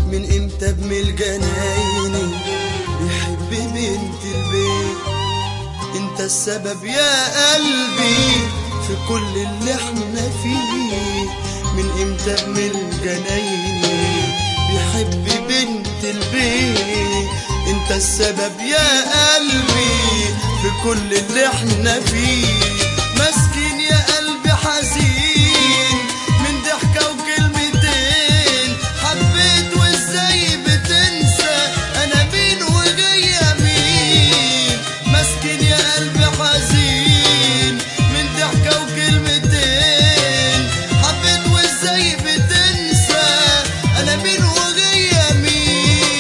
من امتى ابن الجناين بيحب بنت البيت؟ انت السبب يا قلبي في كل اللي احنا فيه. من امتى ابن الجناين بيحب بنت البيت؟ انت السبب يا قلبي في كل اللي احنا فيه. مسكين يا قلبي حزين من ضحكة وكلمتين، حبيت وازاي بتنسى انا مين وجاية مين. مسكين يا قلبي حزين من ضحكة وكلمتين، حبيت وازاي بتنسى انا مين وجاية مين.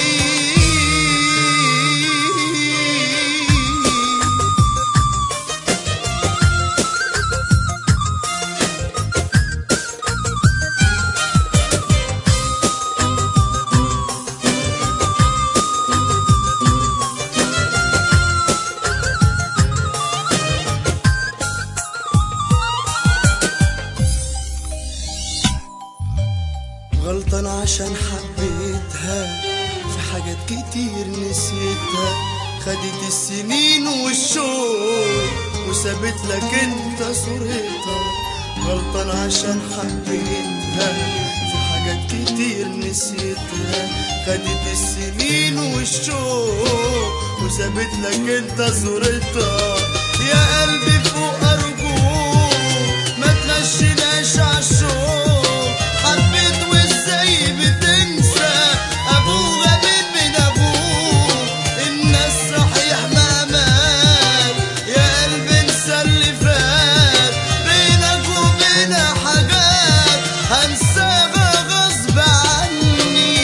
غلطان عشان حبيتها في حاجات كتير نسيتها، خدت السنين والشوق وسابت لك انت صورتها. غلطان عشان حبيتها في حاجات كتير نسيتها، خدت السنين والشوق وسابت لك انت صورتها. يا قلبي فوق ارجوك ما تمشيناش عالشوق، حبيت وازاي بتنسى ابوها من ابوه. الناس صحيح ما مات يا قلبي انسى اللي فات، بينك وبينها حاجات هنساها غصب عني.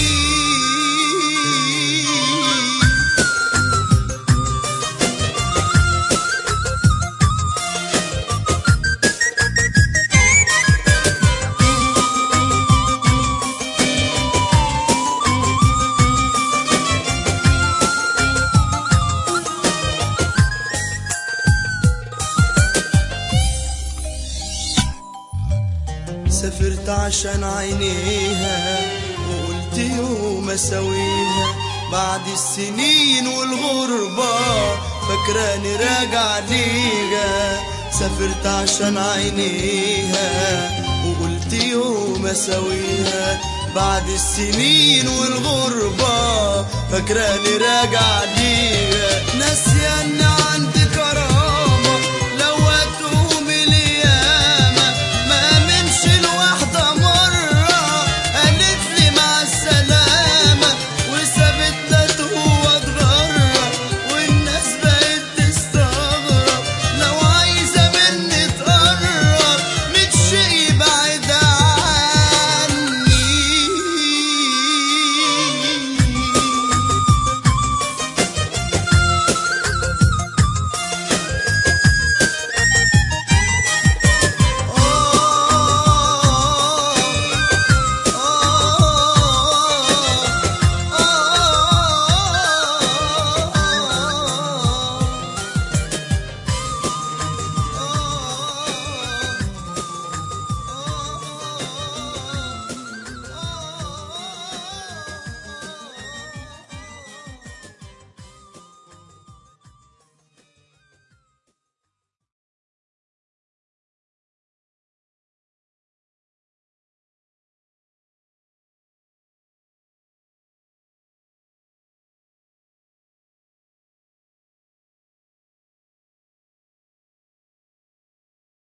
سافرت عشان عينيها وقلت يوم اسويها، بعد السنين والغربة فاكراني راجع ليها. سافرت عشان عينيها وقلت يوم اسويها، بعد السنين والغربة فاكراني راجع ليها. ناسية ان عندي